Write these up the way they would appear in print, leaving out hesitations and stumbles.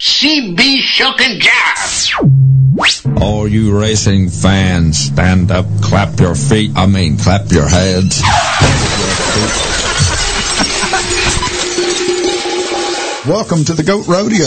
CB Shook and Jive. All you racing fans, stand up, clap your feet. Clap your heads. Welcome to the Goat Rodeo.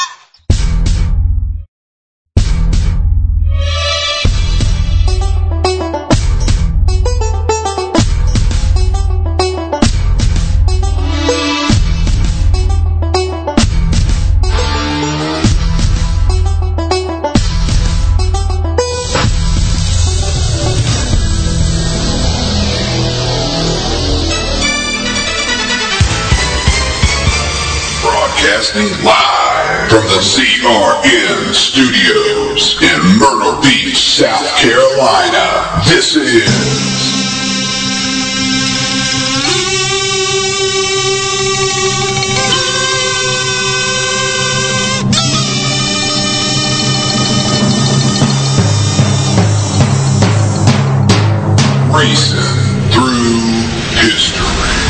Live from the CRN studios in Myrtle Beach, South Carolina, this is Racing Through History.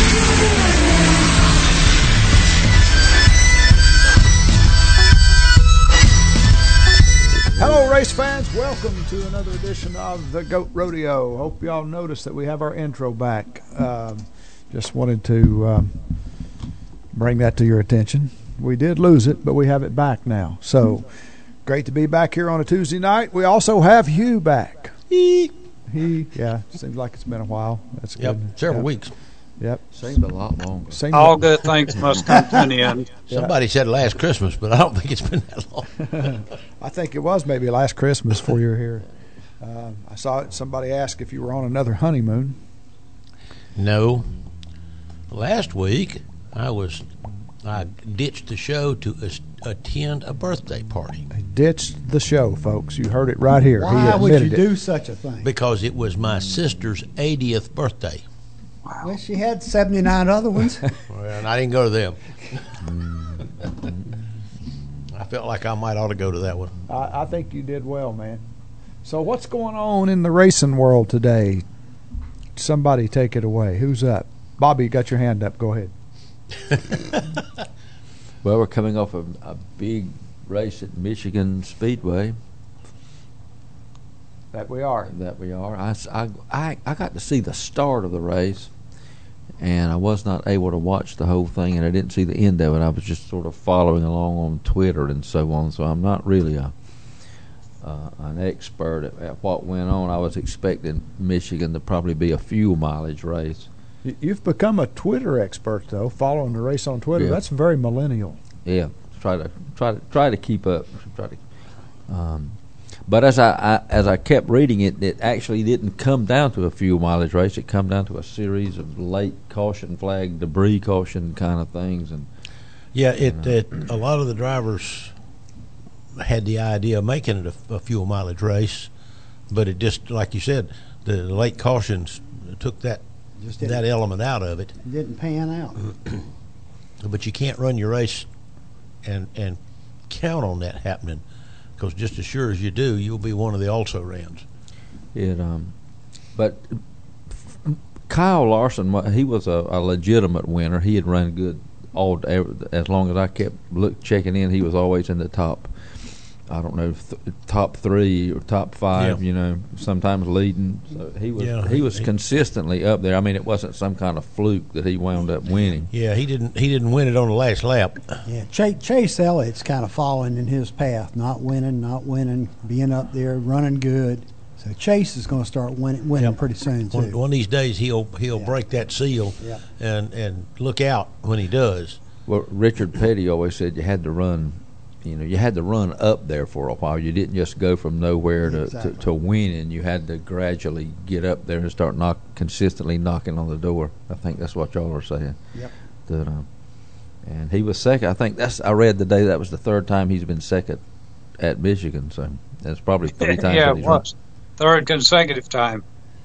Hello, race fans. Welcome to another edition of the Goat Rodeo. Hope y'all noticed that we have our intro back. Just wanted to bring that to your attention. We did lose it, but we have it back now. So, great to be back here on a Tuesday night. We also have Hugh back. Yeah, seems like it's been a while. That's good. Yep, several weeks. Yep. Seems a lot longer. All good things must come to an end. Somebody said last Christmas, but I don't think it's been that long. I think it was maybe last Christmas before you were here. I saw somebody ask if you were on another honeymoon. No. Last week, I ditched the show to attend a birthday party. He ditched the show, folks. You heard it right here. Why would you do such a thing? Because it was my sister's 80th birthday. Wow. Well, she had 79 other ones. Well, and I didn't go to them. I felt like I might ought to go to that one. I think you did well, man. So what's going on in the racing world today? Somebody take it away. Who's up? Bobby, you got your hand up. Go ahead. Well, we're coming off a big race at Michigan Speedway. That we are. I got to see the start of the race, and I was not able to watch the whole thing, and I didn't see the end of it. I was just sort of following along on Twitter and so on, so I'm not really an expert at what went on. I was expecting Michigan to probably be a fuel mileage race. You've become a Twitter expert, though, following the race on Twitter. Yeah. That's very millennial. Yeah, try to keep up. But as I kept reading it, it actually didn't come down to a fuel mileage race. It come down to a series of late caution flag, debris caution kind of things. And yeah, a lot of the drivers had the idea of making it a fuel mileage race, but it just, like you said, the late cautions took that element out of it. It didn't pan out. But you can't run your race and count on that happening, because just as sure as you do, you'll be one of the also-rans. But Kyle Larson, he was a legitimate winner. He had run good as long as I kept checking in. He was always in the top. I don't know, top 3 or top 5. Yeah. Sometimes leading. So he was consistently up there. I mean, it wasn't some kind of fluke that he wound up winning. Yeah, he didn't win it on the last lap. Yeah, Chase Elliott's kind of following in his path, not winning, being up there, running good. So Chase is going to start winning pretty soon too. One of these days he'll break that seal, and look out when he does. Well, Richard Petty always said you had to run. You had to run up there for a while. You didn't just go from nowhere to winning. You had to gradually get up there and start consistently knocking on the door. I think that's what y'all are saying. Yep. And he was second. I think I read today that was the 3rd time he's been second at Michigan. So that's probably 3 times. Yeah, that it was 3rd consecutive time.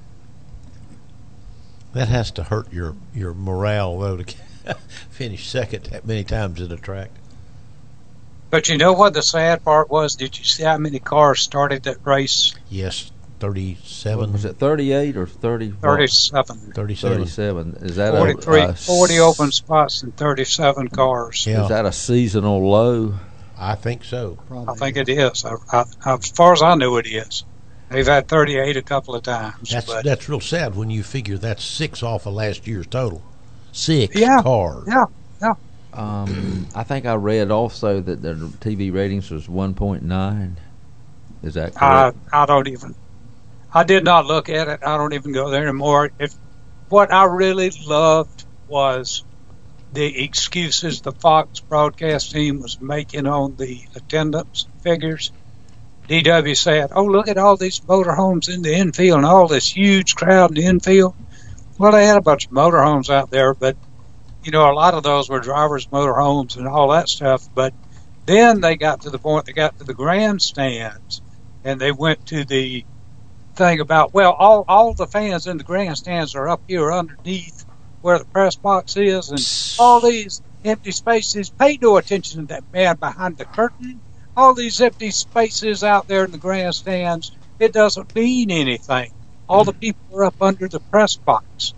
That has to hurt your morale, though, to finish second that many times at a track. But you know what the sad part was? Did you see how many cars started that race? Yes, 37. Was it 38 or 30? 37. 37. Is that 40 open spots and 37 cars. Yeah. Is that a seasonal low? I think so. Probably. I think it is. As far as I know, it is. They've had 38 a couple of times. That's real sad when you figure that's 6 off of last year's total. 6 Yeah. cars. Yeah, yeah. I think I read also that their TV ratings was 1.9. Is that correct? I did not look at it. I don't even go there anymore. What I really loved was the excuses the Fox broadcast team was making on the attendance figures. DW said, "Oh, look at all these motorhomes in the infield and all this huge crowd in the infield." Well, they had a bunch of motorhomes out there, but a lot of those were drivers' motorhomes and all that stuff. But then they got to the point, they got to the grandstands, and they went to the thing about, well, all the fans in the grandstands are up here underneath where the press box is, and all these empty spaces. Pay no attention to that man behind the curtain. All these empty spaces out there in the grandstands, it doesn't mean anything. All the people are up under the press box.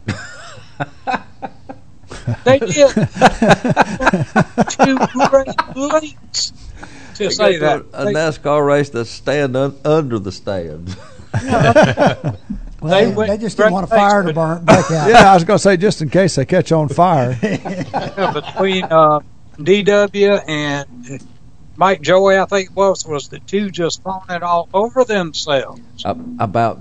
They did. Two great lengths to say that. A NASCAR race that's stand under the stand. Well, they just didn't want a fire to break out. Yeah, I was going to say, just in case they catch on fire. Between DW and Mike Joey, I think it was the two just throwing it all over themselves. About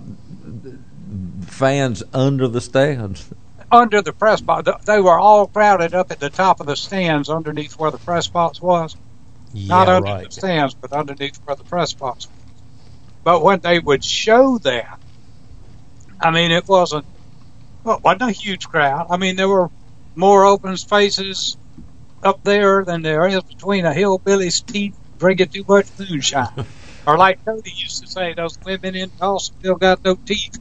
fans under the stands. Under the press box. They were all crowded up at the top of the stands underneath where the press box was. Not under the stands, but underneath where the press box was. But when they would show that, I mean, it wasn't a huge crowd. I mean, there were more open spaces up there than there is between a hillbilly's teeth drinking too much moonshine. Or like Cody used to say, those women in Tulsa still got no teeth.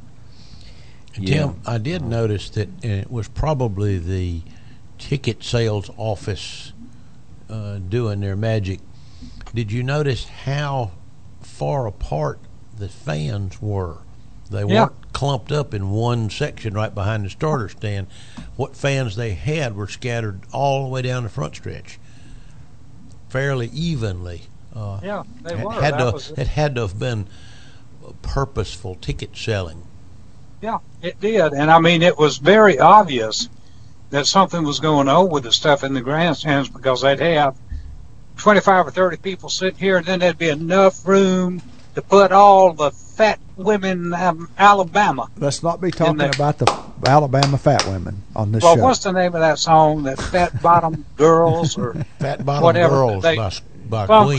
Tim, I did notice that it was probably the ticket sales office doing their magic. Did you notice how far apart the fans were? They weren't clumped up in one section right behind the starter stand. What fans they had were scattered all the way down the front stretch, fairly evenly. They were. It had to have been purposeful ticket selling. Yeah, it did. And I mean, it was very obvious that something was going on with the stuff in the grandstands, because they'd have 25 or 30 people sitting here, and then there'd be enough room to put all the fat women in Alabama. Let's not be talking about the Alabama fat women on this show. Well, what's the name of that song? That Fat Bottom Girls or Fat Bottom whatever. Girls by Queen.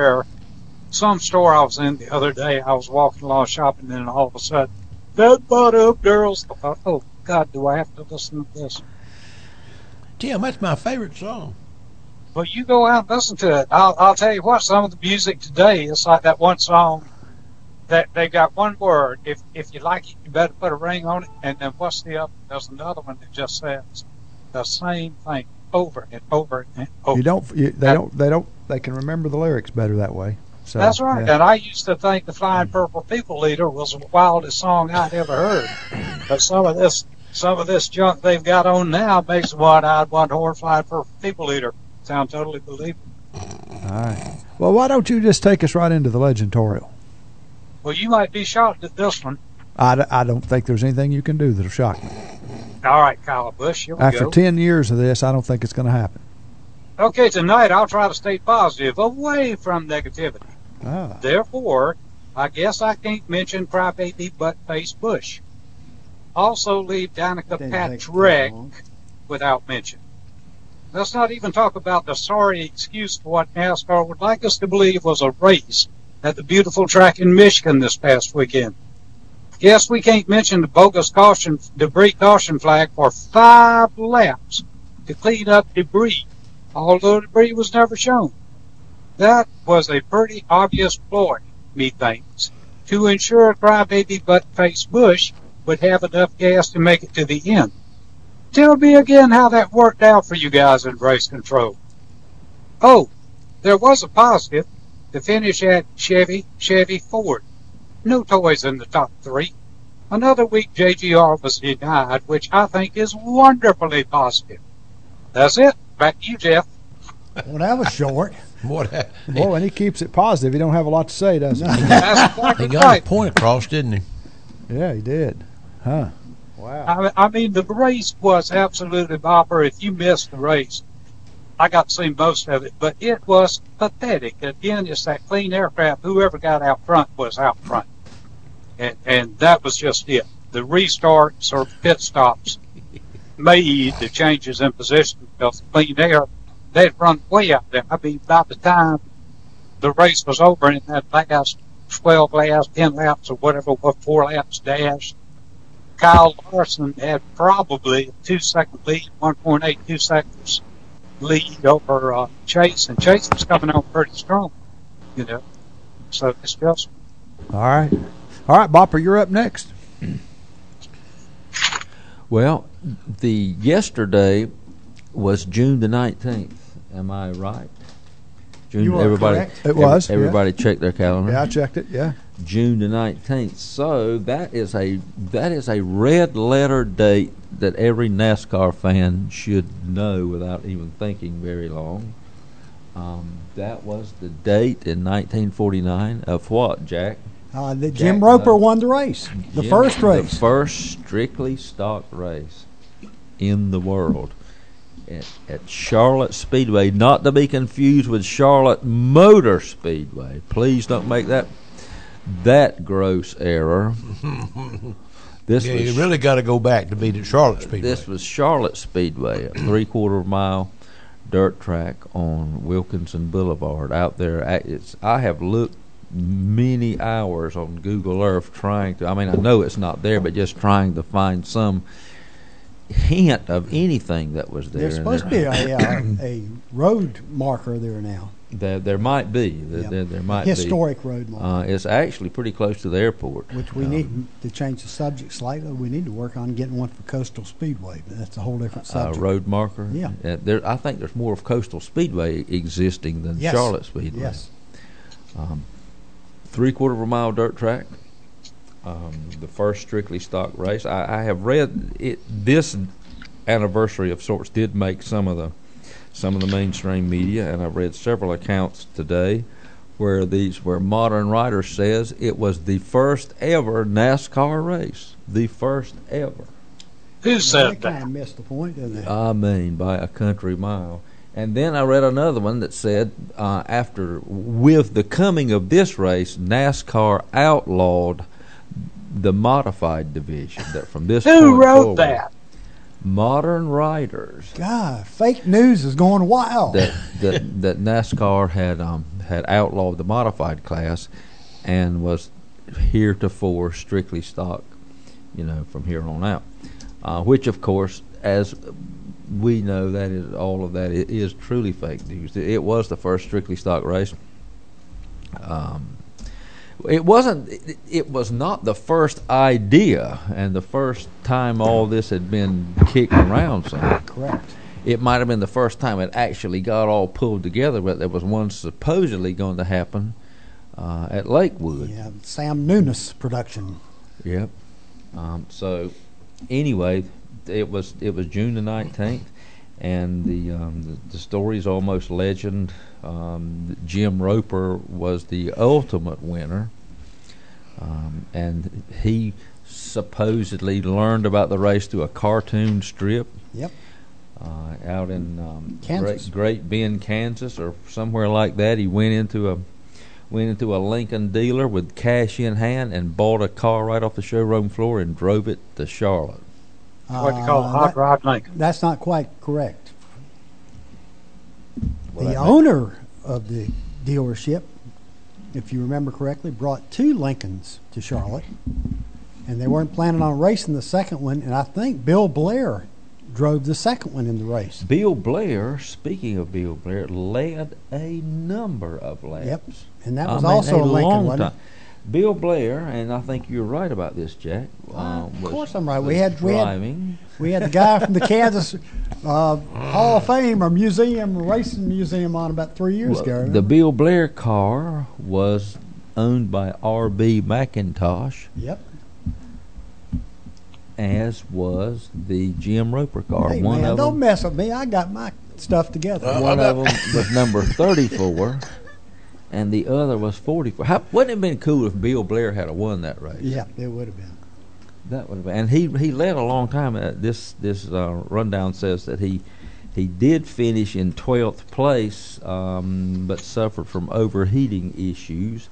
Some store I was in the other day, I was walking along shopping, and all of a sudden, Fat Bottom Girls. I thought, oh, God, do I have to listen to this? Tim, that's my favorite song. Well, you go out and listen to it. I'll tell you what, some of the music today, it's like that one song that they got one word. If you like it, you better put a ring on it. And then what's the other? There's another one that just says the same thing over and over and over. They can remember the lyrics better that way. So, that's right. Yeah. And I used to think the Flying Purple People Leader was the wildest song I'd ever heard. But some of this junk they've got on now makes One-Eyed One-Horn Flying Purple People Leader sound totally believable. All right. Well, why don't you just take us right into the Legendtorial? Well, you might be shocked at this one. I don't think there's anything you can do that'll shock me. All right, Kyle Busch, here we go. After 10 years of this, I don't think it's going to happen. Okay, tonight I'll try to stay positive, away from negativity. Therefore, I guess I can't mention Crybaby Buttface Bush. Also leave Danica Patrick without mention. Let's not even talk about the sorry excuse for what NASCAR would like us to believe was a race at the beautiful track in Michigan this past weekend. Yes, we can't mention the bogus debris caution flag for 5 laps to clean up debris, although debris was never shown. That was a pretty obvious ploy, methinks, to ensure Crybaby Buttface Bush would have enough gas to make it to the end. Tell me again how that worked out for you guys in race control. Oh, there was a positive. The finish at Chevy Ford. No toys in the top 3. Another week JGR was denied, which I think is wonderfully positive. That's it. Back to you, Jeff. Well, that was short. What? Boy, when he keeps it positive, he don't have a lot to say, does he? That's quite He got right. his point across, didn't he? Yeah, he did. Huh. Wow. I mean, the race was absolutely bopper. If you missed the race, I got to see most of it, but it was pathetic. Again, it's that clean aircraft. Whoever got out front was out front. And that was just it. The restarts or pit stops made the changes in position because clean air, they'd run way out there. I mean, by the time the race was over in that last 12 laps, 10 laps, or whatever, 4 laps dashed, Kyle Larson had probably a 2-second lead, 1.82 seconds lead over Chase, and Chase was coming on pretty strong, you know. So it's just. All right. All right, Bopper, you're up next. Well, the yesterday was June the 19th. Am I right? June. You are everybody, correct. It was. Everybody checked their calendar. Yeah, I checked it. Yeah. June the 19th. So that is a red letter date that every NASCAR fan should know without even thinking very long. That was the date in 1949 of what, Jack? That Jim Roper won the race, the first race. The first strictly stock race in the world at Charlotte Speedway, not to be confused with Charlotte Motor Speedway. Please don't make that gross error. You really got to go back to beat at Charlotte Speedway. This was Charlotte Speedway, a 3/4 mile dirt track on Wilkinson Boulevard out there. I have looked many hours on Google Earth trying to, I mean, I know it's not there, but just trying to find some hint of anything that was there. There's supposed to be a road marker there now. There might be. Yep. There might Historic be. road marker. It's actually pretty close to the airport. Which we need to change the subject slightly. We need to work on getting one for Coastal Speedway, but that's a whole different subject. Road marker? Yeah. I think there's more of Coastal Speedway existing than Charlotte Speedway. Yes. 3/4 mile dirt track. The first strictly stock race. I have read it. This anniversary of sorts did make some of the mainstream media, and I've read several accounts today where Modern Rider says it was the first ever NASCAR race. The first ever. Who said They kind of missed the point, didn't they? I mean, by a country mile. And then I read another one that said, with the coming of this race, NASCAR outlawed the modified division. That from this point Who wrote forward, that? Modern Riders. God, fake news is going wild. That NASCAR had outlawed the modified class and was heretofore strictly stock, from here on out. Which, of course, as we know, all of that is truly fake news. It was the first strictly stock race. It was not the first idea and the first time all this had been kicked around some. Correct. It might have been the first time it actually got all pulled together, but there was one supposedly going to happen at Lakewood. Yeah, Sam Nunes production. Yep. So anyway, it was June the 19th, and the story is almost legend. Jim Roper was the ultimate winner, and he supposedly learned about the race through a cartoon strip. Yep. Out in Kansas. Great Bend, Kansas, or somewhere like that. He went into a Lincoln dealer with cash in hand and bought a car right off the showroom floor and drove it to Charlotte. What you call a hot rod Lincoln. That's not quite correct. Well, the owner of the dealership, if you remember correctly, brought 2 Lincolns to Charlotte, and they weren't planning on racing the second one, and I think Bill Blair drove the second one in the race. Bill Blair, speaking of Bill Blair, led a number of laps. Yep, and that was also a Lincoln, wasn't it? Bill Blair, and I think you're right about this, Jack. Of course I'm right. We had driving. We had the guy from the Kansas Hall of Fame or museum, racing museum, on about 3 years ago. The Bill Blair car was owned by R.B. McIntosh. Yep. As was the Jim Roper car. Hey, One man, of don't them. mess with me. I got my stuff together. One of them was number 34, and the other was 44. Wouldn't it have been cool if Bill Blair had won that race? Yeah, it would have been. That would have been. And he led a long time. This rundown says that he did finish in 12th place, but suffered from overheating issues.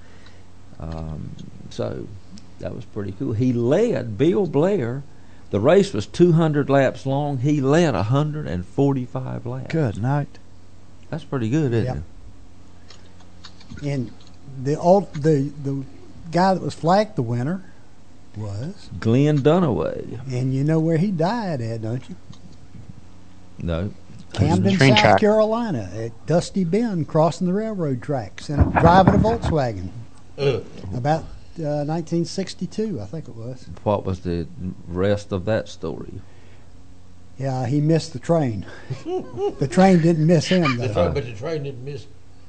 So that was pretty cool. He led, Bill Blair. The race was 200 laps long. He led 145 laps. Good night. That's pretty good, isn't it? And the guy that was flagged the winner was Glenn Dunaway. And you know where he died at, don't you? No. Camden, train South track. Carolina, at Dusty Bend, crossing the railroad tracks, and driving a Volkswagen. About 1962, I think it was. What was the rest of that story? Yeah, he missed the train. The train didn't miss him, though. But the train didn't miss.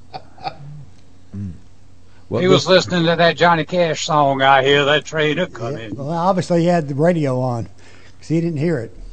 Well, He was listening to that Johnny Cash song, I Hear That Train A Comin'. Well, obviously he had the radio on, because he didn't hear it.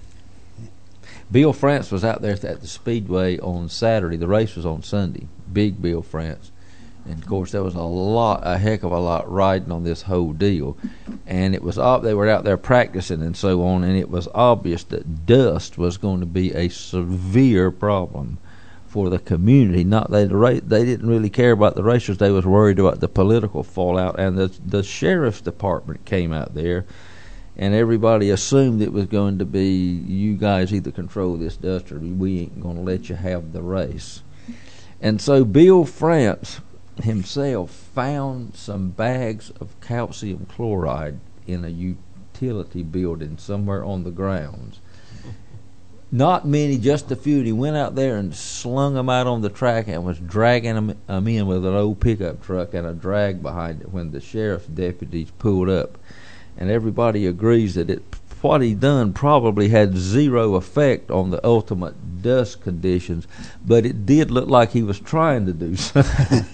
Bill France was out there at the Speedway on Saturday. The race was on Sunday. Big Bill France. And, of course, there was a heck of a lot riding on this whole deal. And it was they were out there practicing and so on, and it was obvious that dust was going to be a severe problem for the community. They didn't really care about the racers. They was worried about the political fallout. And the sheriff's department came out there, and everybody assumed it was going to be, you guys either control this dust or we ain't going to let you have the race. And so Bill France himself found some bags of calcium chloride in a utility building somewhere on the grounds. Not many, just a few. And he went out there and slung them out on the track and was dragging them in with an old pickup truck and a drag behind it when the sheriff's deputies pulled up. And everybody agrees that what he done probably had zero effect on the ultimate dust conditions, but it did look like he was trying to do something.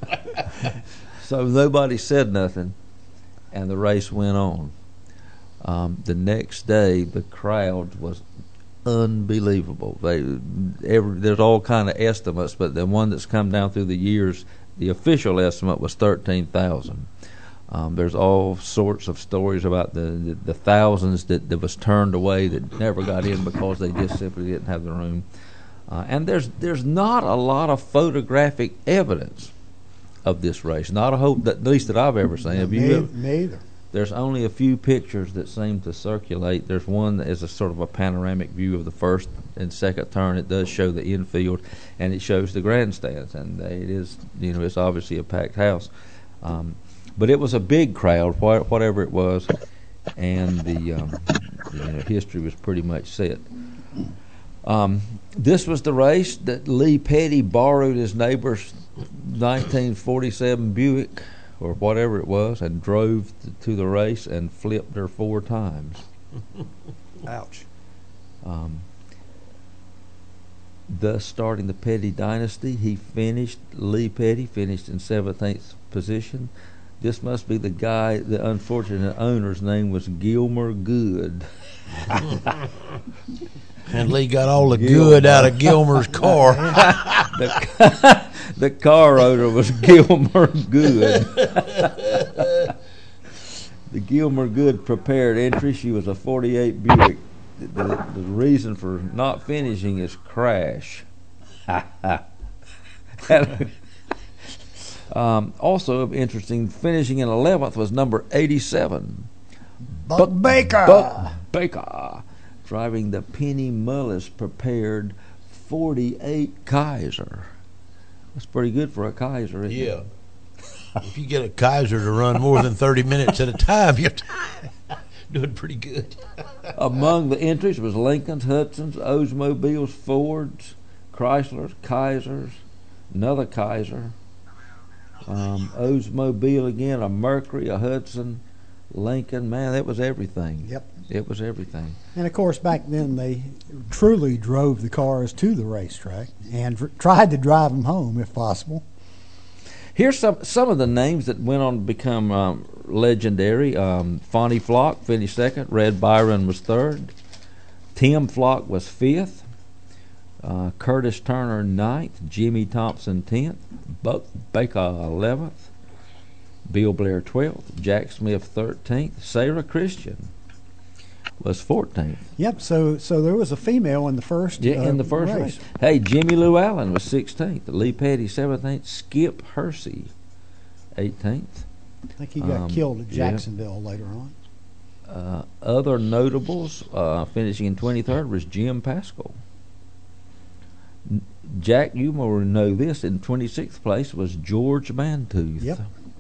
So nobody said nothing, and the race went on. The next day, the crowd was unbelievable. There's all kind of estimates, but the one that's come down through the years, the official estimate was 13,000. There's all sorts of stories about the thousands that was turned away that never got in because they just simply didn't have the room. And there's not a lot of photographic evidence of this race. Not a hope, at least that I've ever seen. Have you? Me either. There's only a few pictures that seem to circulate. There's one that is a sort of a panoramic view of the first and second turn. It does show the infield, and it shows the grandstands, and it is, it's obviously a packed house. But it was a big crowd, whatever it was, and the history was pretty much set. This was the race that Lee Petty borrowed his neighbor's 1947 Buick, or whatever it was, and drove to the race and flipped her 4 times. Ouch. Thus starting the Petty dynasty, Lee Petty finished in 17th position. This must be the guy, the unfortunate owner's name was Gilmer Good. And Lee got all the good out of Gilmer's car. The car owner was Gilmer Good. The Gilmer Good prepared entry. She was a 48 Buick. The reason for not finishing is crash. Also of interesting, finishing in 11th was number 87. Buck Baker. Buck Baker, driving the Penny Mullis prepared 48 Kaiser. That's pretty good for a Kaiser, isn't it? Yeah. If you get a Kaiser to run more than 30 minutes at a time, you're doing pretty good. Among the entries was Lincolns, Hudsons, Oldsmobiles, Fords, Chryslers, Kaisers, another Kaiser, Oldsmobile again, a Mercury, a Hudson, Lincoln. Man, that was everything. Yep. It was everything. And, of course, back then they truly drove the cars to the racetrack and tried to drive them home if possible. Here's some of the names that went on to become legendary. Fonnie Flock finished second. Red Byron was third. Tim Flock was fifth. Curtis Turner 9th, Jimmy Thompson 10th, Buck Baker 11th, Bill Blair 12th, Jack Smith 13th, Sarah Christian was 14th. Yep. So there was a female in the first. In the first race. Hey, Jimmy Lou Allen was 16th, Lee Petty 17th, Skip Hersey 18th. I think he got killed at Jacksonville later on. Other notables finishing in 23rd was Jim Pascal. Jack, you more know this, in 26th place was George Mantooth. Yep.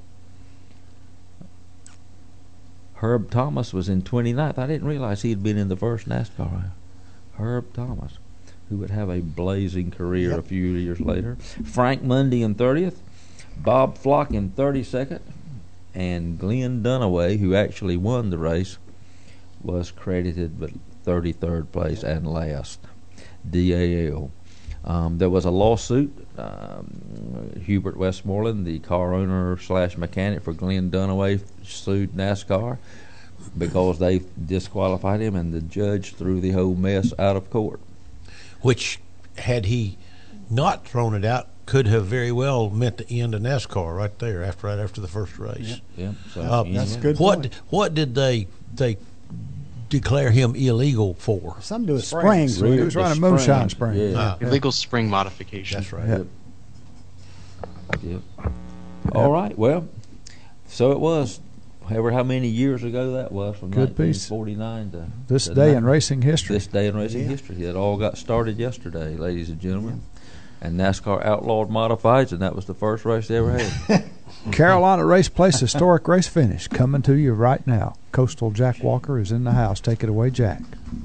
Herb Thomas was in 29th. I didn't realize he had been in the first NASCAR. Herb Thomas, who would have a blazing career a few years later. Frank Mundy in 30th, Bob Flock in 32nd, and Glenn Dunaway, who actually won the race, was credited with 33rd place and last. DAL. There was a lawsuit. Hubert Westmoreland, the car owner / mechanic for Glenn Dunaway, sued NASCAR because they disqualified him, and the judge threw the whole mess out of court. Which, had he not thrown it out, could have very well meant the end of NASCAR right there, right after the first race. Yep. So, that's good. What did they declare him illegal for? Something to do with springs. He was running moonshine spring. Yeah. Illegal spring modification. That's right. Yep. All right. Well, so it was. However, how many years ago that was, from Good piece. 1949 to This day in racing history. This day in racing history. It all got started yesterday, ladies and gentlemen. And NASCAR outlawed modifieds, and that was the first race they ever had. Carolina Race Place historic race finish coming to you right now. Coastal Jack Walker is in the house. Take it away, Jack.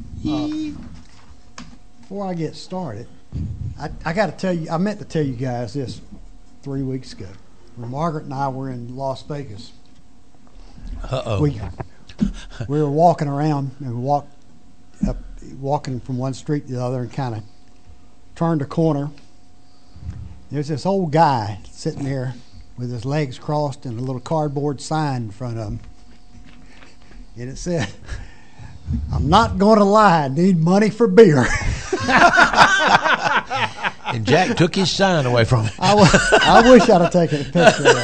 Before I get started, I got to tell you, I meant to tell you guys this 3 weeks ago. When Margaret and I were in Las Vegas. We were walking around and walking from one street to the other, and kind of turned a corner. There's this old guy sitting there with his legs crossed and a little cardboard sign in front of him. And it said, "I'm not going to lie, I need money for beer." And Jack took his sign away from him. I wish I'd have taken a picture of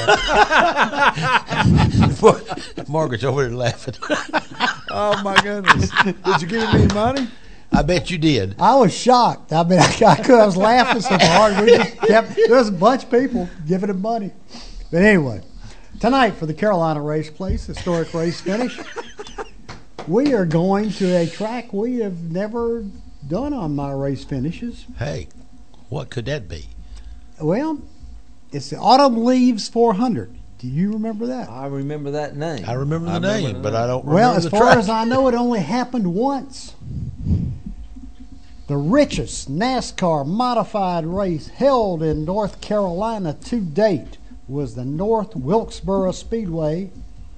that. Margaret's over there laughing. Oh, my goodness. Did you give me money? I bet you did. I was shocked. I mean, I was laughing so hard. There was a bunch of people giving him money. But anyway, tonight for the Carolina Race Place historic race finish, we are going to a track we have never done on my race finishes. Hey, what could that be? Well, it's the Autumn Leaves 400. Do you remember that? I remember that name. I remember the name, but I don't remember well, as the far track. as I know, it only happened once. The richest NASCAR modified race held in North Carolina to date was at the North Wilkesboro Speedway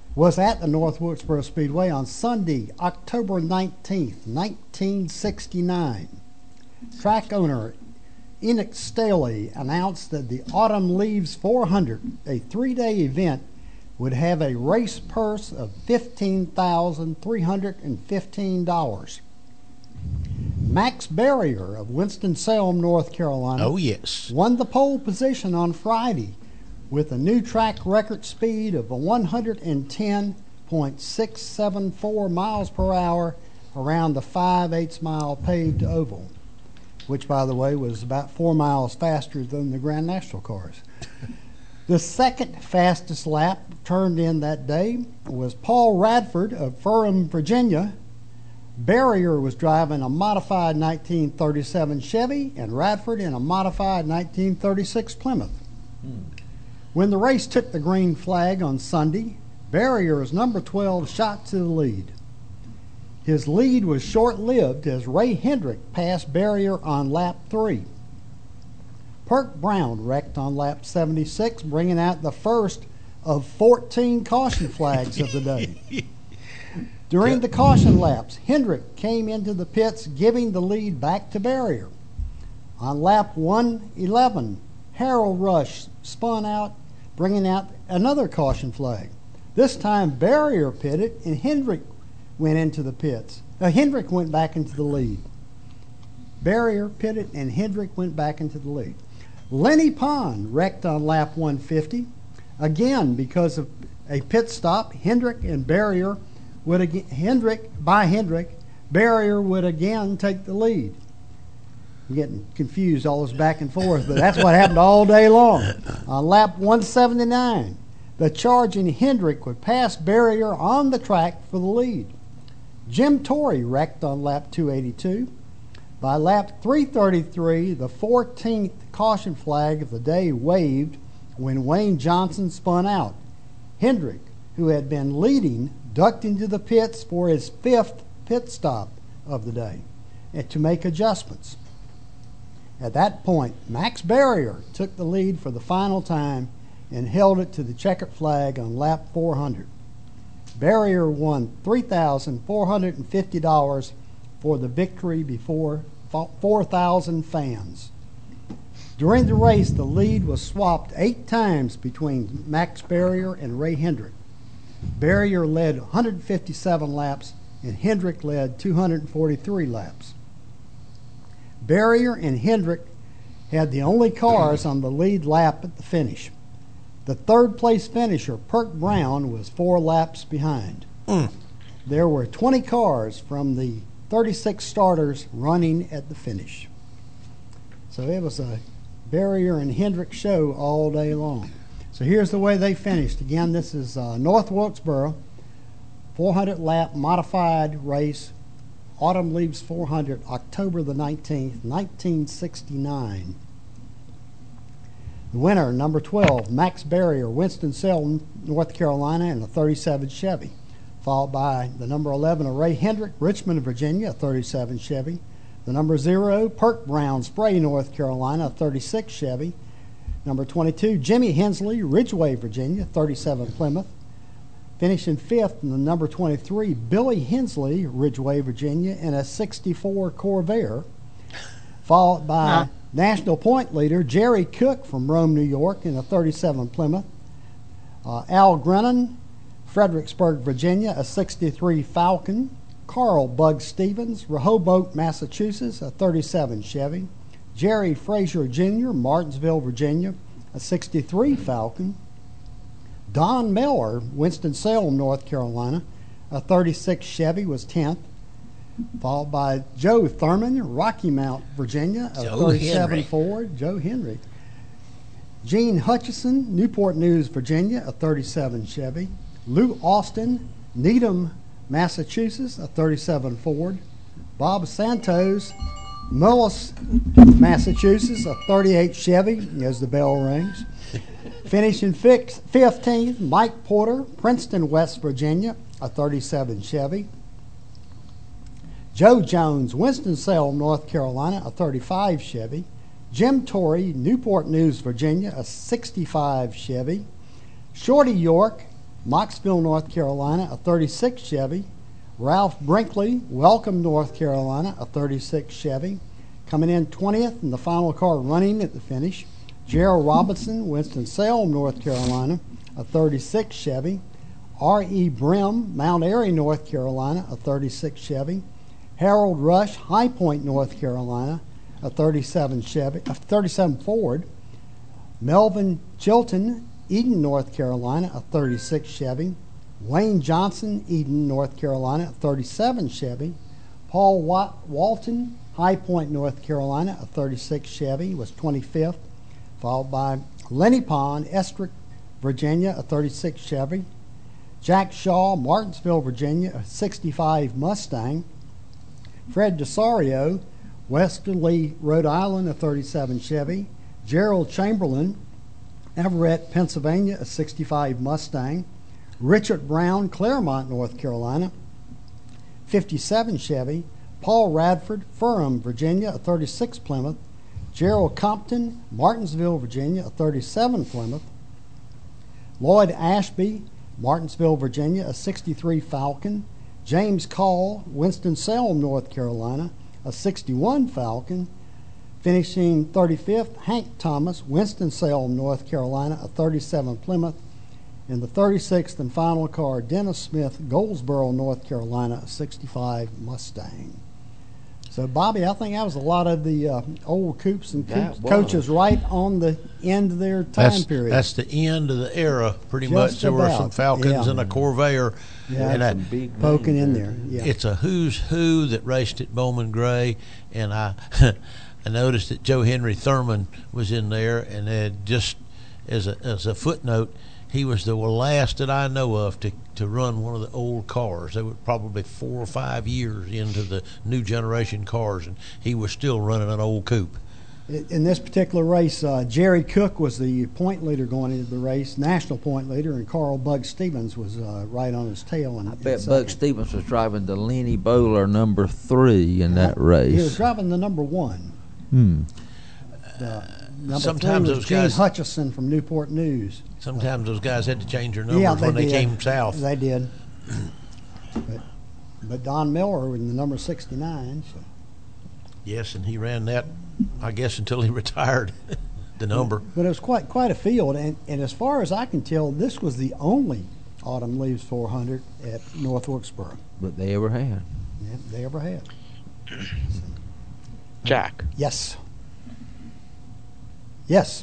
on Sunday, October 19th, 1969. Track owner Enoch Staley announced that the Autumn Leaves 400, a 3-day event, would have a race purse of $15,315. Max Barrier of Winston-Salem, North Carolina, won the pole position on Friday with a new track record speed of 110.674 miles per hour around the 5/8 mile paved oval, which, by the way, was about 4 miles faster than the Grand National cars. The second fastest lap turned in that day was Paul Radford of Ferrum, Virginia. Barrier was driving a modified 1937 Chevy and Radford in a modified 1936 Plymouth. When the race took the green flag on Sunday, Barrier's number 12 shot to the lead. His lead was short-lived as Ray Hendrick passed Barrier on lap 3. Perk Brown wrecked on lap 76, bringing out the first of 14 caution flags of the day. During the caution laps, Hendrick came into the pits, giving the lead back to Barrier. On lap 111, Harold Rush spun out, bringing out another caution flag. This time, Barrier pitted, and Hendrick went into the pits. Hendrick went back into the lead. Barrier pitted, and Hendrick went back into the lead. Lenny Pond wrecked on lap 150. Again, because of a pit stop, Hendrick and Barrier would again, Hendrick, Barrier would again take the lead. I'm getting confused, all this back and forth, but that's what happened all day long. On lap 179, the charging Hendrick would pass Barrier on the track for the lead. Jim Torrey wrecked on lap 282. By lap 333, the 14th caution flag of the day waved when Wayne Johnson spun out. Hendrick, who had been leading, ducked into the pits for his 5th pit stop of the day and to make adjustments. At that point, Max Barrier took the lead for the final time and held it to the checkered flag on lap 400. Barrier won $3,450 for the victory before 4,000 fans. During the race, the lead was swapped 8 times between Max Barrier and Ray Hendrick. Barrier led 157 laps and Hendrick led 243 laps. Barrier and Hendrick had the only cars on the lead lap at the finish. The third place finisher, Perk Brown, was 4 laps behind. There were 20 cars from the 36 starters running at the finish. So it was a Barrier and Hendrick show all day long. So here's the way they finished. Again, this is North Wilkesboro, 400 lap modified race. Autumn Leaves 400, October the 19th, 1969. The winner, number 12, Max Barrier, Winston-Salem, North Carolina, in a 37 Chevy. Followed by the number 11, Ray Hendrick, Richmond, Virginia, a 37 Chevy. The number 0, Perk Brown, Spray, North Carolina, a 36 Chevy. Number 22, Jimmy Hensley, Ridgeway, Virginia, 37 Plymouth. Finishing 5th in the number 23, Billy Hensley, Ridgeway, Virginia, in a 64 Corvair. Followed by national point leader Jerry Cook from Rome, New York, in a 37 Plymouth. Al Grennan, Fredericksburg, Virginia, a 63 Falcon. Carl Bug Stevens, Rehoboth, Massachusetts, a 37 Chevy. Jerry Frazier Jr., Martinsville, Virginia, a 63 Falcon. Don Miller, Winston-Salem, North Carolina, a 36 Chevy, was 10th. Followed by Joe Thurman, Rocky Mount, Virginia, a 37 Ford. Joe Henry. Gene Hutchison, Newport News, Virginia, a 37 Chevy. Lou Austin, Needham, Massachusetts, a 37 Ford. Bob Santos, Mullis, Massachusetts, a 38 Chevy, as the bell rings. Finishing 15th, Mike Porter, Princeton, West Virginia, a 37 Chevy. Joe Jones, Winston-Salem, North Carolina, a 35 Chevy. Jim Torrey, Newport News, Virginia, a 65 Chevy. Shorty York, Moxville, North Carolina, a 36 Chevy. Ralph Brinkley, Welcome, North Carolina, a 36 Chevy. Coming in 20th in the final car running at the finish, Gerald Robinson, Winston-Salem, North Carolina, a 36 Chevy. R.E. Brim, Mount Airy, North Carolina, a 36 Chevy. Harold Rush, High Point, North Carolina, a 37 Ford. Melvin Chilton, Eden, North Carolina, a 36 Chevy. Wayne Johnson, Eden, North Carolina, a 37 Chevy. Paul Walton, High Point, North Carolina, a 36 Chevy, was 25th. Followed by Lenny Pond, Estrick, Virginia, a 36 Chevy. Jack Shaw, Martinsville, Virginia, a 65 Mustang. Fred DeSario, Westerly, Rhode Island, a 37 Chevy. Gerald Chamberlain, Everett, Pennsylvania, a 65 Mustang. Richard Brown, Claremont, North Carolina, 57 Chevy. Paul Radford, Ferrum, Virginia, a 36 Plymouth. Gerald Compton, Martinsville, Virginia, a 37 Plymouth. Lloyd Ashby, Martinsville, Virginia, a 63 Falcon. James Call, Winston-Salem, North Carolina, a 61 Falcon. Finishing 35th, Hank Thomas, Winston-Salem, North Carolina, a 37 Plymouth. In the 36th and final car, Dennis Smith, Goldsboro, North Carolina, a 65 Mustang. So, Bobby, I think that was a lot of the old Coops and That was. coaches right on the end of their time period. That's the end of the era, pretty Just much. There were some about, Falcons yeah. and a Corvair. Yeah, and Some big poking names in there. there. Yeah. It's a who's who that raced at Bowman Gray, and I I noticed that Joe Henry Thurman was in there, and just as a footnote, he was the last that I know of to run one of the old cars. They were probably 4 or 5 years into the new generation cars, and he was still running an old coupe. In this particular race, Jerry Cook was the point leader going into the race, national point leader, and Carl Bug Stevens was right on his tail. I bet Bug Stevens was driving the Lenny Bowler number 3 in that race. He was driving the number 1. Number Sometimes 3 was those Gene guys- Hutchison from Newport News. Sometimes those guys had to change their numbers when they did. came south. They did. But Don Miller was in the number 69. So. Yes, and he ran that, I guess, until he retired. The number. But it was quite a field, and as far as I can tell, this was the only Autumn Leaves 400 at North Wilkesboro. But they ever had. Yeah, they ever had. Jack, Yes. Yes.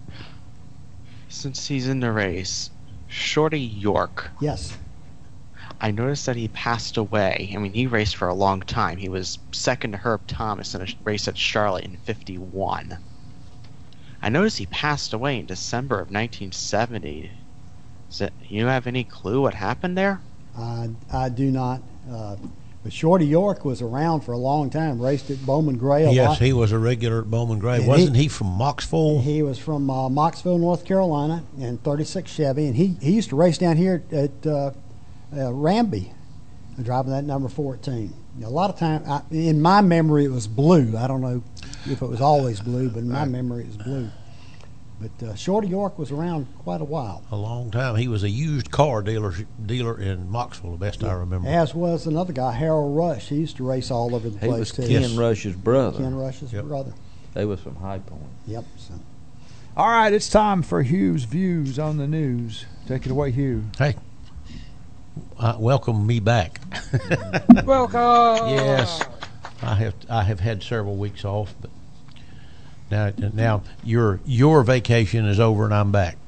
since he's in the race, Shorty York, Yes. I noticed that he passed away. I mean, he raced for a long time. He was second to Herb Thomas in a race at Charlotte in '51. I noticed he passed away in December of 1970. You have any clue what happened there? I do not. But Shorty York was around for a long time, raced at Bowman Gray a lot. Yes, he was a regular at Bowman Gray. And Wasn't he from Moxville? He was from Moxville, North Carolina, and 36 Chevy, and he used to race down here at Ramby, driving that number 14. A lot of time, in my memory, it was blue. I don't know if it was always blue, but in my memory, it was blue. But Shorty York was around quite a while. A long time. He was a used car dealer in Moxville, the best I remember. As was another guy, Harold Rush. He used to race all over the He place was too. Ken Rush's brother. Ken Rush's Yep. brother. They was from High Point. Yep. So. All right, it's time for Hugh's Views on the News. Take it away, Hugh. Hey, welcome me back. Welcome. Yes, I have had several weeks off, but now your vacation is over and I'm back.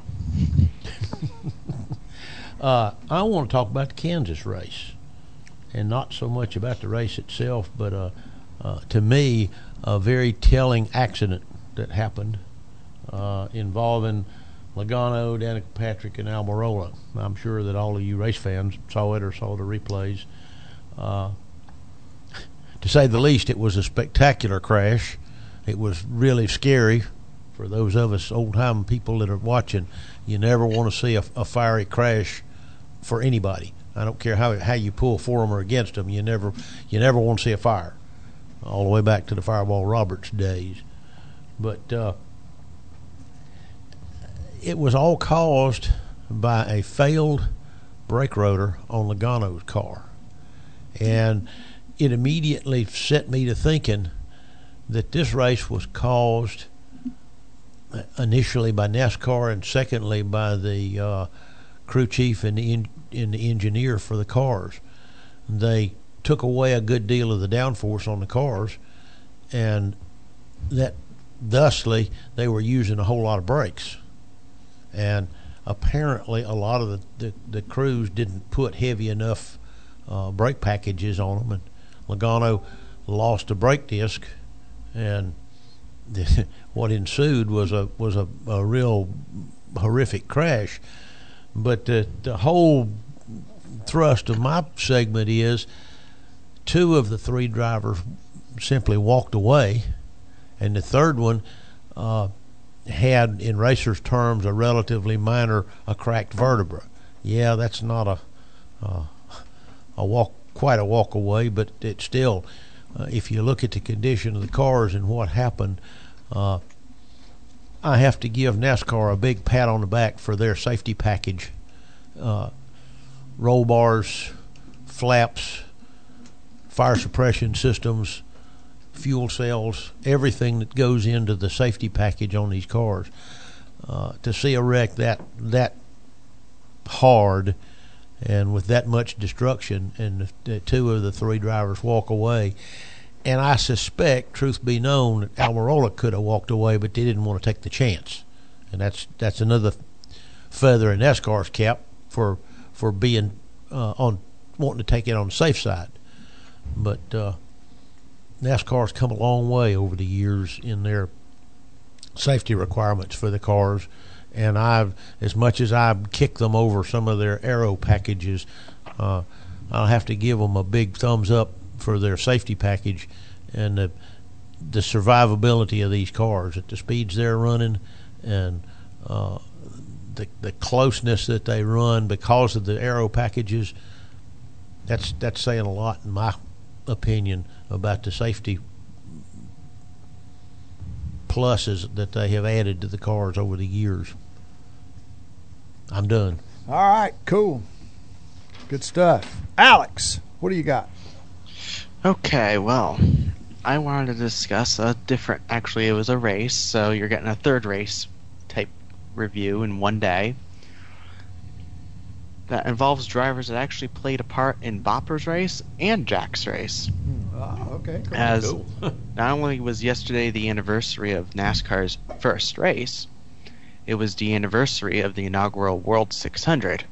I want to talk about the Kansas race, and not so much about the race itself, but to me, a very telling accident that happened involving Logano, Danica Patrick, and Almirola. I'm sure that all of you race fans saw it or saw the replays. To say the least, it was a spectacular crash. It was really scary for those of us old-time people that are watching. You never want to see a fiery crash for anybody. I don't care how you pull for them or against them. You never want to see a fire, all the way back to the Fireball Roberts days. But it was all caused by a failed brake rotor on Logano's car. And it immediately set me to thinking that this race was caused initially by NASCAR and secondly by the crew chief and the engineer for the cars. They took away a good deal of the downforce on the cars, and that thusly they were using a whole lot of brakes. And apparently a lot of the crews didn't put heavy enough brake packages on them, and Logano lost a brake disc, and what ensued was a real horrific crash. But the whole thrust of my segment is 2 of the 3 drivers simply walked away, and the third one had, in racers' terms, a relatively minor, a cracked vertebra. Yeah, that's not quite a walk away, but it's still, if you look at the condition of the cars and what happened, I have to give NASCAR a big pat on the back for their safety package. Roll bars, flaps, fire suppression systems, fuel cells, everything that goes into the safety package on these cars. To see a wreck that hard and with that much destruction, and the 2 of the 3 drivers walk away, And I suspect, truth be known, that Almirola could have walked away, but they didn't want to take the chance. And that's another feather in NASCAR's cap for being on wanting to take it on the safe side. But NASCAR's come a long way over the years in their safety requirements for the cars, and as much as I've kicked them over some of their aero packages, I'll have to give them a big thumbs up for their safety package and the survivability of these cars at the speeds they're running, and the closeness that they run because of the aero packages. That's saying a lot, in my opinion, about the safety pluses that they have added to the cars over the years. I'm done. All right, cool. Good stuff. Alex, what do you got? Okay, well, I wanted to discuss a different, actually it was a race, so you're getting a third race type review in one day. That involves drivers that actually played a part in Bopper's race and Jack's race. Okay. Cool. As not only was yesterday the anniversary of NASCAR's first race, it was the anniversary of the inaugural World 600,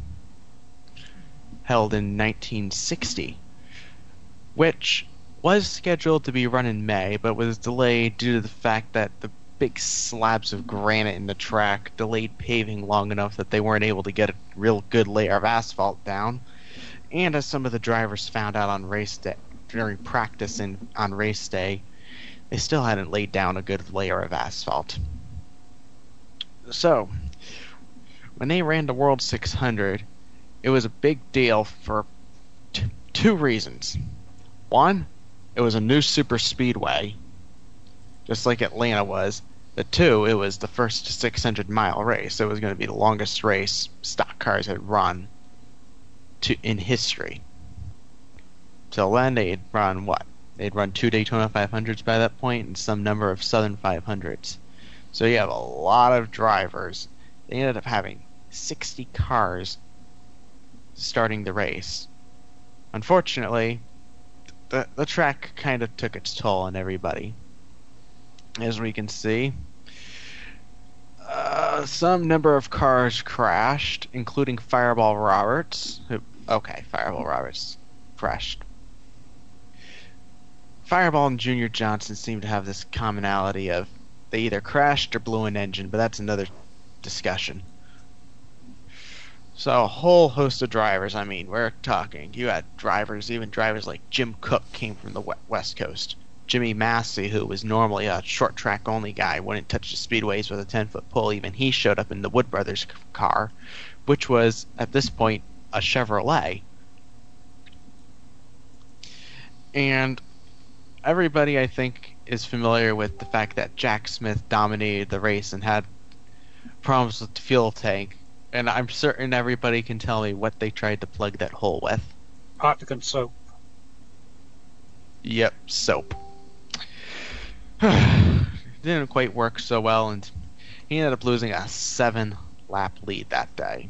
held in 1960, which was scheduled to be run in May, but was delayed due to the fact that the big slabs of granite in the track delayed paving long enough that they weren't able to get a real good layer of asphalt down. And as some of the drivers found out on race day, during practice and on race day, they still hadn't laid down a good layer of asphalt. So, when they ran the World 600, it was a big deal for two reasons. One, it was a new super speedway, just like Atlanta was. But two, it was the first 600-mile race. It was going to be the longest race stock cars had run in history. Till then, they'd run what? They'd run 2 Daytona 500s by that point and some number of Southern 500s. So you have a lot of drivers. They ended up having 60 cars starting the race. Unfortunately, the track kind of took its toll on everybody. As we can see, some number of cars crashed, including Fireball Roberts. Fireball Roberts crashed. Fireball and Junior Johnson seem to have this commonality of they either crashed or blew an engine, but that's another discussion. So a whole host of drivers, we're talking. You had drivers, even drivers like Jim Cook came from the West Coast. Jimmy Massey, who was normally a short track only guy, wouldn't touch the speedways with a 10-foot pole. Even he showed up in the Wood Brothers car, which was, at this point, a Chevrolet. And everybody, I think, is familiar with the fact that Jack Smith dominated the race and had problems with the fuel tank. And I'm certain everybody can tell me what they tried to plug that hole with. Opticon soap. Yep, soap. Didn't quite work so well, and he ended up losing a 7-lap lead that day.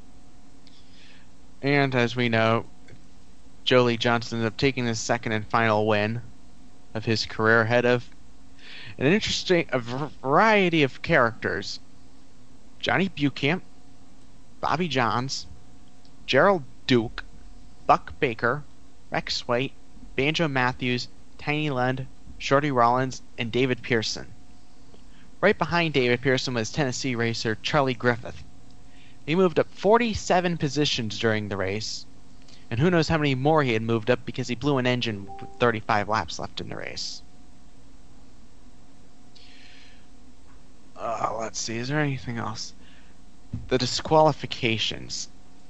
And as we know, Jolie Johnson ended up taking his second and final win of his career ahead of a variety of characters. Johnny Buchamp, Bobby Johns, Gerald Duke, Buck Baker, Rex White, Banjo Matthews, Tiny Lund, Shorty Rollins, and David Pearson. Right behind David Pearson was Tennessee racer Charlie Griffith. He moved up 47 positions during the race, and who knows how many more he had moved up because he blew an engine with 35 laps left in the race. Let's see, is there anything else? The disqualifications.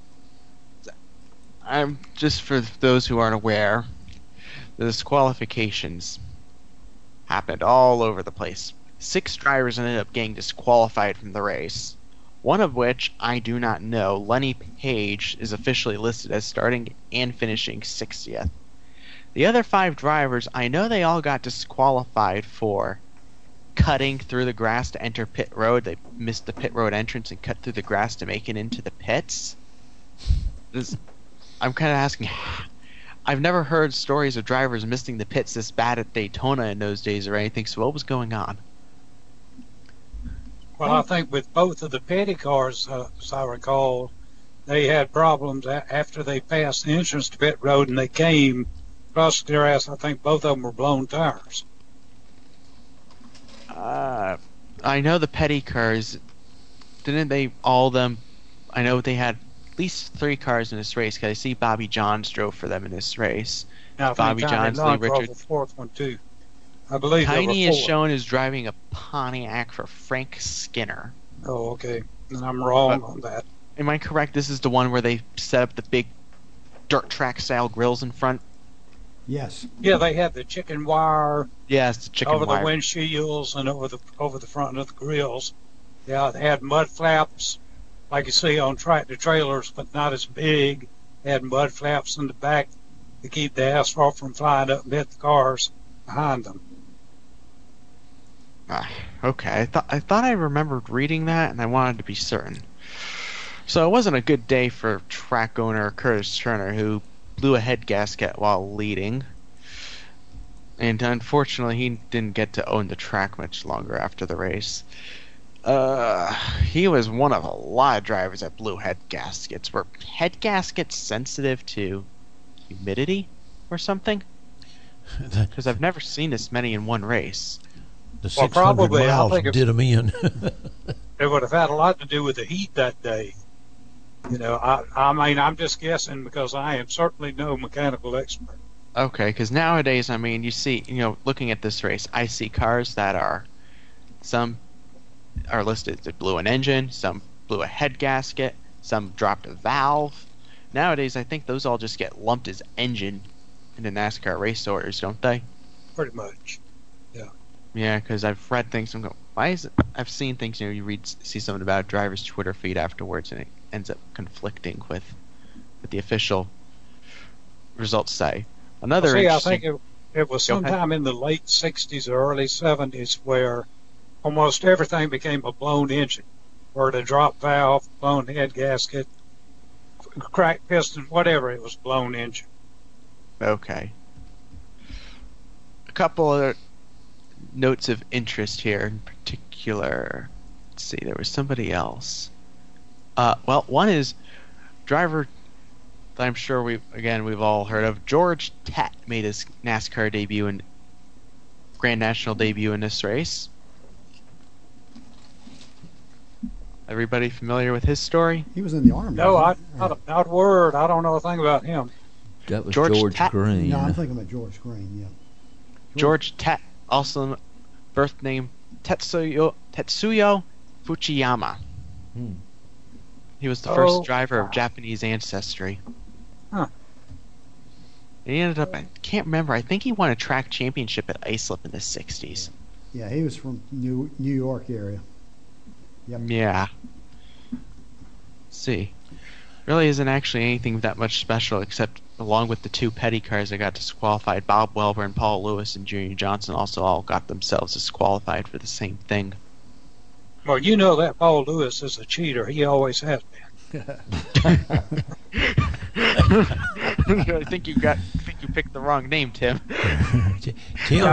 Just for those who aren't aware, the disqualifications happened all over the place. 6 drivers ended up getting disqualified from the race. One of which I do not know. Lenny Page is officially listed as starting and finishing 60th. The other 5 drivers, I know they all got disqualified for cutting through the grass to enter pit road. They missed the pit road entrance and cut through the grass to make it into the pits. I'm kind of asking, I've never heard stories of drivers missing the pits this bad at Daytona in those days or anything. So what was going on? Well, I think with both of the petty cars, as I recall, they had problems after they passed the entrance to pit road and they came across their ass. I think both of them were blown tires. I know the petty cars. Didn't they all of them? I know they had at least 3 cars in this race because I see Bobby Johns drove for them in this race. Now, Bobby Johns, Lee Richard. The fourth one too. I believe Tiny is shown as driving a Pontiac for Frank Skinner. Oh, okay. And I'm wrong on that. Am I correct? This is the one where they set up the big dirt track style grills in front? Yes. Yeah, they had the chicken wire. Yes, the chicken over wire. The windshields and over the front of the grills. Yeah, they had mud flaps like you see on tractor trailers, but not as big. They had mud flaps in the back to keep the asphalt from flying up and hit the cars behind them. Okay, I thought I remembered reading that, and I wanted to be certain. So it wasn't a good day for track owner Curtis Turner, who blew a head gasket while leading. And unfortunately, he didn't get to own the track much longer after the race. He was one of a lot of drivers that blew head gaskets. Were head gaskets sensitive to humidity or something? Because I've never seen this many in one race. The 600 miles did them in. It would have had a lot to do with the heat that day. You know, I mean, I'm just guessing because I am certainly no mechanical expert. Okay, because nowadays, I mean, you see, looking at this race, I see cars that are, some are listed that blew an engine, some blew a head gasket, some dropped a valve. Nowadays, I think those all just get lumped as engine in the NASCAR race orders, don't they? Pretty much, yeah. Yeah, because I've read things and go, why is it? I've seen things, you see something about a driver's Twitter feed afterwards, and it ends up conflicting with what the official results say. Another I think it was sometime in the late 60s or early 70s where almost everything became a blown engine, where the drop valve, blown head gasket, cracked piston, whatever, it was blown engine. Okay. A couple other notes of interest here in particular. Let's see, there was somebody else. Well, one is driver that I'm sure we've all heard of. George Tett made his NASCAR debut and Grand National debut in this race. Everybody familiar with his story? He was in the Army. No, not a word. I don't know a thing about him. That was George Green. No, I'm thinking about George Green, yeah. George Tett, also birth name Tetsuyo Fujiyama. He was the first driver of Japanese ancestry. Huh. He ended up, I can't remember, I think he won a track championship at Islip in the 60s. Yeah, he was from New York area. Yep. Yeah. Let's see. Really isn't actually anything that much special, except along with the 2 petty cars that got disqualified, Bob Welber and Paul Lewis and Junior Johnson also all got themselves disqualified for the same thing. Well, you know that Paul Lewis is a cheater. He always has been. I think you picked the wrong name, Tim. Tim,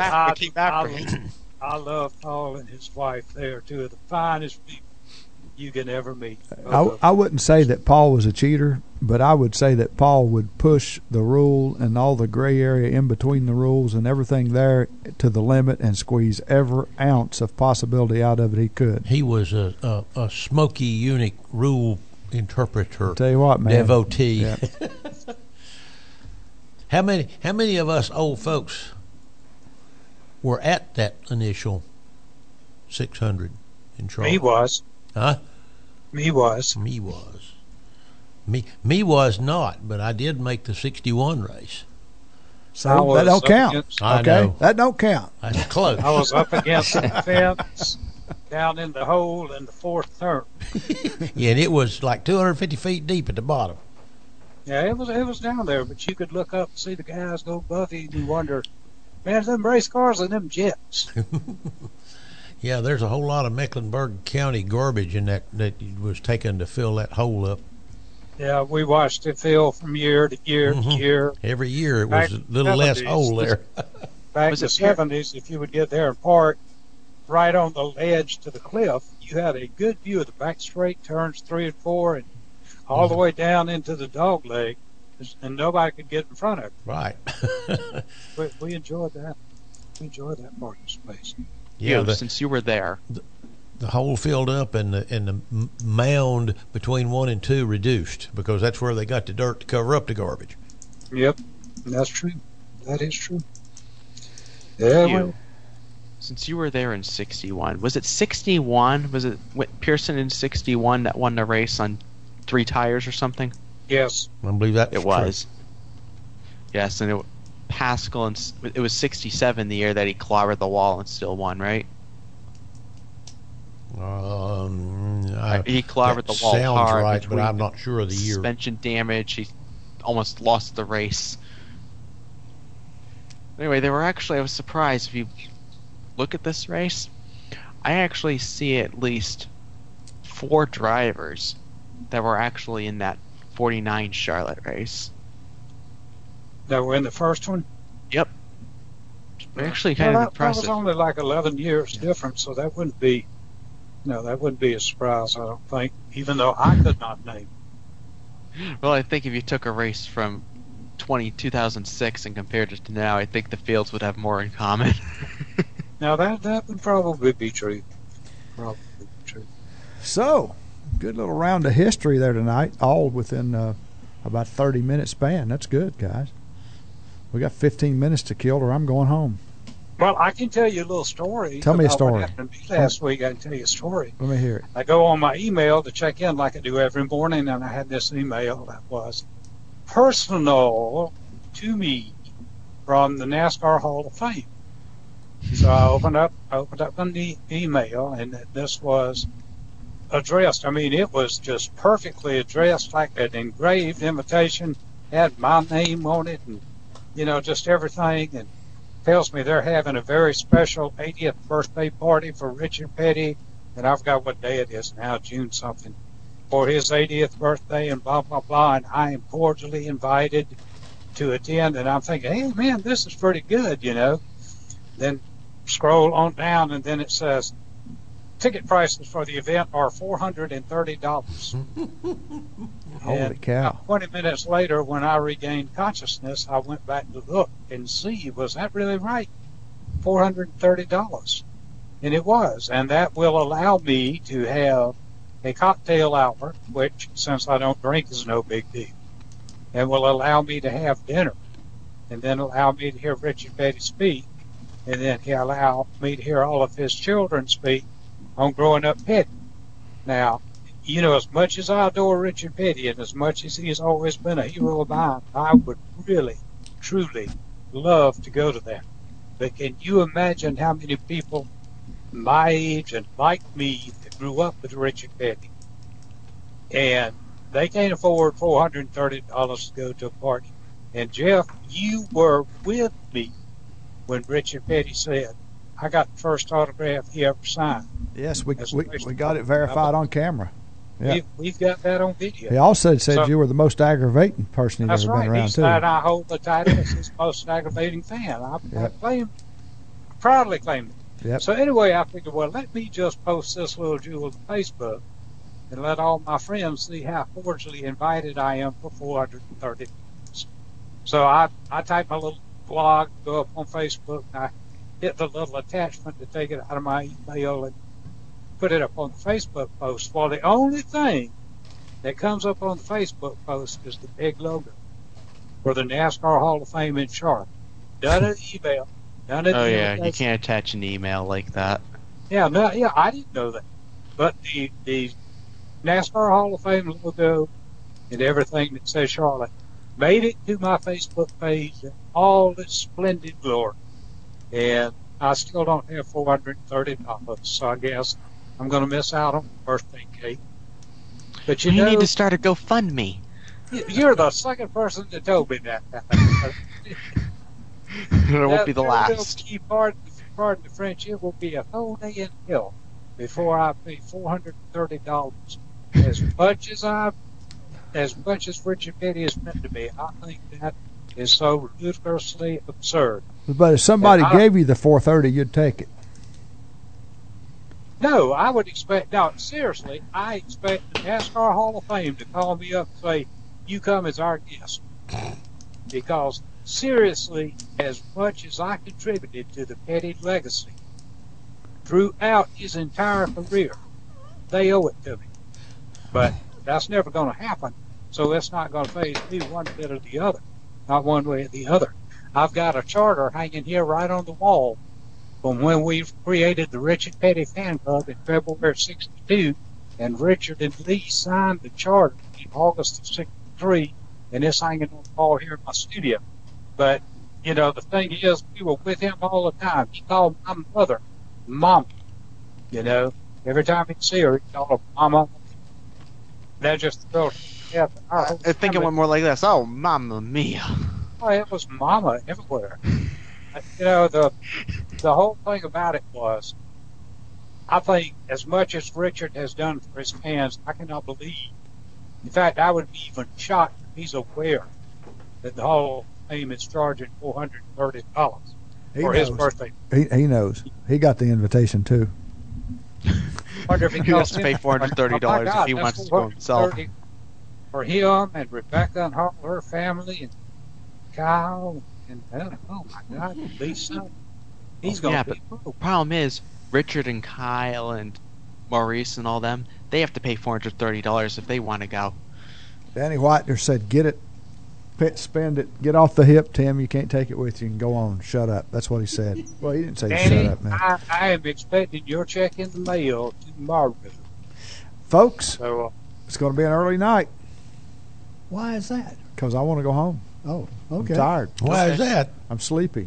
I love Paul and his wife. They are 2 of the finest people you can ever meet. I wouldn't say that Paul was a cheater, but I would say that Paul would push the rule and all the gray area in between the rules and everything there to the limit and squeeze every ounce of possibility out of it he could. He was a smoky, unique rule interpreter. I'll tell you what, man. Devotee. Yeah. How many of us old folks were at that initial 600 in Charlotte? Me was. Huh? Me was. Me was not, but I did make the 61 race. So that don't count. I okay, know. that don't count. That's close. I was up against the fence, down in the hole in the 4th turn. Yeah, and it was like 250 feet deep at the bottom. Yeah, it was down there, but you could look up and see the guys go Buffy and wonder, man, them race cars and them jets. Yeah, there's a whole lot of Mecklenburg County garbage in that was taken to fill that hole up. Yeah, we watched it fill from year to year to year. Every year it Back was a in little the less 70s. hole there. Back in Was the it pure- 70s, if you would get there and park right on the ledge to the cliff, you had a good view of the back straight turns 3 and 4 and all the way down into the dog leg, and nobody could get in front of it. Right. We enjoyed that. We enjoyed that part of the space. Yeah, since you were there. the hole filled up and the mound between 1 and 2 reduced because that's where they got the dirt to cover up the garbage. Yep, that's true. That is true. Yeah, well, Since you were there in 61, was it 61? Was it Pearson in 61 that won the race on 3 tires or something? yes. I believe that It was. Yes, and Pascal, and it was 67 the year that he clobbered the wall and still won, right? He clobbered the wall sounds hard right, but between I'm not sure of the year. Suspension damage. He almost lost the race. Anyway, I was surprised. If you look at this race, I actually see at least 4 drivers that were actually in that 49 Charlotte race. That were in the first one? Yep. Actually kind of That impressive. was only like 11 years difference, so that wouldn't be, that wouldn't be a surprise, I don't think, even though I could not name. Well, I think if you took a race from 2006 and compared it to now, I think the fields would have more in common. Now that would probably be true. Probably be true. So, good little round of history there tonight, all within about 30-minute span. That's good, guys. We got 15 minutes to kill, or I'm going home. Well, I can tell you a little story. Tell me a about story. What happened to me last week. I can tell you a story. Let me hear it. I go on my email to check in like I do every morning, and I had this email that was personal to me from the NASCAR Hall of Fame. So I opened up the email, and this was addressed. I mean, it was just perfectly addressed, like an engraved invitation, had my name on it, and just everything, and tells me they're having a very special 80th birthday party for Richard Petty, and I forgot what day it is now, June something, for his 80th birthday, and blah, blah, blah, and I am cordially invited to attend, and I'm thinking, hey, man, this is pretty good, Then scroll on down, and then it says, ticket prices for the event are $430. Holy cow. 20 minutes later, when I regained consciousness, I went back to look and see, was that really right? $430. And it was. And that will allow me to have a cocktail hour, which, since I don't drink, is no big deal. And will allow me to have dinner. And then allow me to hear Richard Petty speak. And then he'll allow me to hear all of his children speak on growing up Petty. Now, as much as I adore Richard Petty and as much as he's always been a hero of mine, I would really, truly love to go to that. But can you imagine how many people my age and like me that grew up with Richard Petty, and they can't afford $430 to go to a party? And Jeff, you were with me when Richard Petty said, I got the first autograph he ever signed. Yes, we got it verified on camera. Yeah. We've got that on video. He also said you were the most aggravating person he'd That's ever right. been around, He too. said I hold the title as his most aggravating fan. I proudly claim it. Yep. So anyway, I figured, well, let me just post this little jewel to Facebook and let all my friends see how cordially invited I am for $430. So I type my little blog, go up on Facebook, and I hit the little attachment to take it out of my email and put it up on the Facebook post. Well, the only thing that comes up on the Facebook post is the big logo for the NASCAR Hall of Fame in Charlotte. None of the email. None of the You can't attach an email like that. Yeah, I didn't know that. But the NASCAR Hall of Fame logo and everything that says Charlotte made it to my Facebook page in all its splendid glory. And I still don't have $430, so I guess I'm going to miss out on the birthday cake. But you need to start a GoFundMe. You're the second person that told me that. It won't be the last. Pardon the French, it will be a whole day in hell before I pay $430. As much as I as much as Richard Petty is meant to be, I think that is so ludicrously absurd. But if somebody gave you the 430, you'd take it. No, I would expect. No, seriously, I expect the NASCAR Hall of Fame to call me up and say, "You come as our guest," because seriously, as much as I contributed to the Petty legacy throughout his entire career, they owe it to me. But that's never going to happen, so that's not going to phase me one bit or the other, not one way or the other. I've got a charter hanging here right on the wall from when we created the Richard Petty Fan Club in February of '62, and Richard and Lee signed the charter in August of '63, and it's hanging on the wall here in my studio. But, you know, the thing is, we were with him all the time. He called my mother Mama. You know, every time he'd see her, he'd call her Mama. That just thrilled him. I think it went more like this. Oh, Mamma Mia. Oh, it was Mama everywhere. You know, the whole thing about it was, I think as much as Richard has done for his fans, I cannot believe. In fact, I would be even shocked if he's aware that the Hall of Fame is charging $430 for his birthday. He knows. He got the invitation too. Wonder if he has to pay $430 if he wants to go himself. For him and Rebecca and her family and Kyle and oh my God, Lisa. He's going to be the problem is Richard and Kyle and Maurice and all them, they have to pay $430 if they want to go. Danny Whitener said, "Get it, spend it, get off the hip, Tim. You can't take it with you and go on. Shut up." That's what he said. Well, he didn't say Danny, shut up, man. I am expecting your check in the mail tomorrow. Folks, so, it's going to be an early night. Why is that? Because I want to go home. Oh, okay. I'm tired. Why is that? I'm sleepy.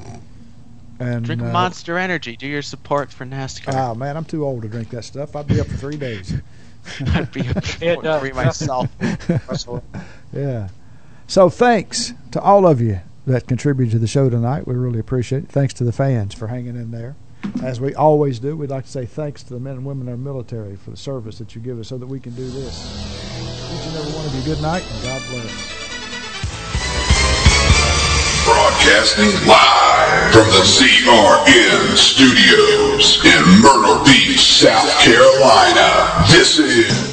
And drink Monster Energy. Do your support for NASCAR. Oh, man, I'm too old to drink that stuff. I'd be up for 3 days. I'd be up for 3 myself. Yeah. So thanks to all of you that contributed to the show tonight. We really appreciate it. Thanks to the fans for hanging in there. As we always do, we'd like to say thanks to the men and women in our military for the service that you give us so that we can do this. Each and every one of you, good night and God bless. Broadcasting live from the CRN studios in Myrtle Beach, South Carolina. This is